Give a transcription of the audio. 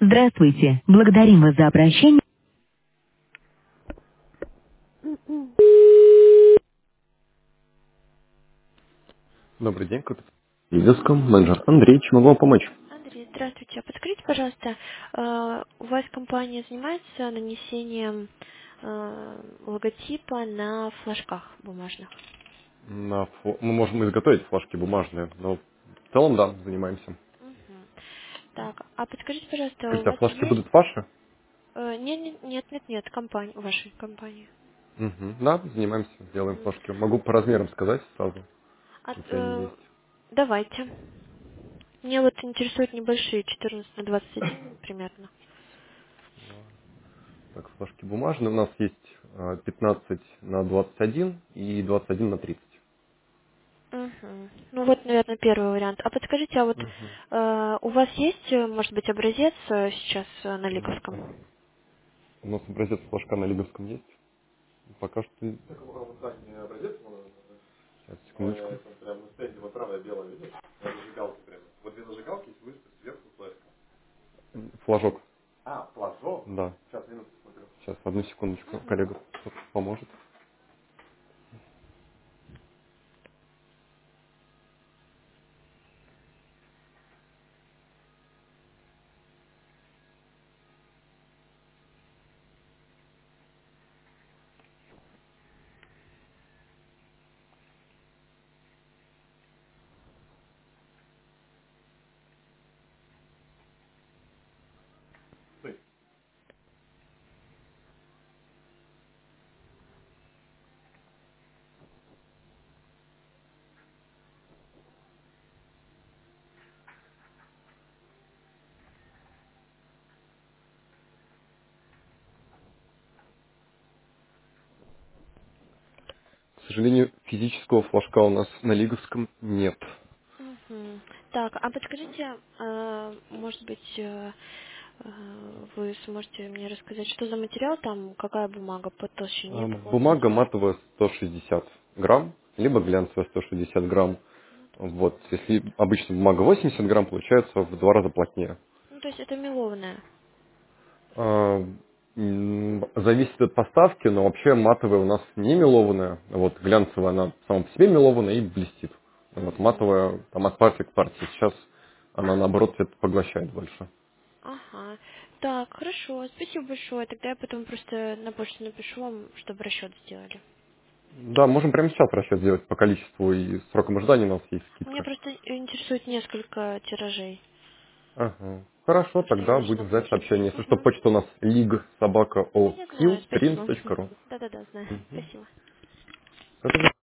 Здравствуйте. Благодарим вас за обращение. Добрый день, кто-то. Лидовском, менеджер Андрей, чем могу вам помочь? Андрей, здравствуйте. А подскажите, пожалуйста, у вас компания занимается нанесением логотипа на флажках бумажных? Мы можем изготовить флажки бумажные, но в целом, да, занимаемся. Мгм. Так, а подскажите, пожалуйста, у Скажите, а вас флажки есть... будут ваши? Нет, компания, вашей компании. Угу. Да, занимаемся, делаем Мгм. флажки. Могу по размерам сказать сразу, А, если они есть. давайте. Мне вот интересуют небольшие, 14 на 21 примерно. Так, флажки бумажные. У нас есть 15 на 21 и 21 на 30. Мгм. Ну вот, наверное, первый вариант. А подскажите, а вот Угу. у вас есть, может быть, образец сейчас на Ну-ка. Лиговском? У нас образец флажка на Лиговском есть. Пока что... Сейчас, секундочку. Флажок. Да. Сейчас, одну секундочку, Мгм. коллега поможет. К сожалению, физического флажка у нас на Лиговском нет. Мгм. Так, а подскажите, может быть, вы сможете мне рассказать, что за материал там, какая бумага по толщине, по Бумага плотности? матовая 160 грамм, либо глянцевая 160 грамм. Вот, если обычно бумага 80 грамм, получается в 2 раза плотнее. Ну, то есть это мелованная. А, Зависит от поставки, но вообще матовая у нас не мелованная. Вот глянцевая, она сама по себе мелованная и блестит. Вот Мгм. матовая, там от партии к партии. Сейчас она наоборот цвет поглощает больше. Ага. Так, хорошо, спасибо большое. Тогда я потом просто на почту напишу вам, чтобы расчет сделали. Да, можем прямо сейчас расчет сделать по количеству и срокам ожидания у нас есть Меня скидка. просто интересует несколько тиражей, Ага. Хорошо, чтобы не тогда вышло будем ждать конфликт. сообщение. Если что, Угу. почта у нас Да я знаю, спасибо. ligsobaka.oq.print.ru. Да-да-да, знаю. Спасибо.